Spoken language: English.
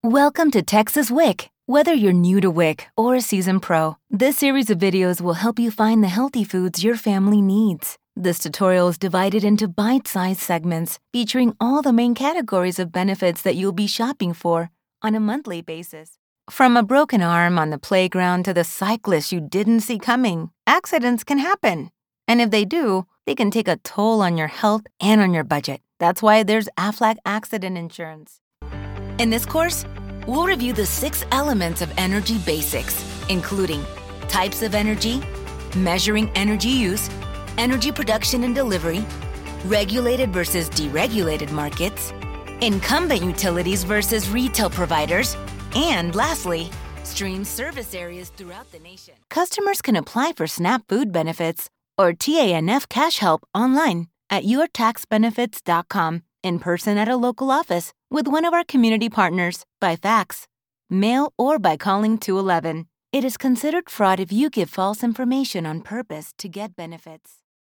Welcome to Texas WIC. Whether you're new to WIC or a seasoned pro, this series of videos will help you find the healthy foods your family needs. This tutorial is divided into bite-sized segments featuring all the main categories of benefits that you'll be shopping for on a monthly basis. From a broken arm on the playground to the cyclist you didn't see coming, accidents can happen. And if they do, they can take a toll on your health and on your budget. That's why there's Aflac Accident Insurance. In this course, we'll review the 6 elements of energy basics, including types of energy, measuring energy use, energy production and delivery, regulated versus deregulated markets, incumbent utilities versus retail providers, and lastly, stream service areas throughout the nation. Customers can apply for SNAP food benefits or TANF cash help online at yourtaxbenefits.com, in person at a local office, with one of our community partners, by fax, mail, or by calling 211. It is considered fraud if you give false information on purpose to get benefits.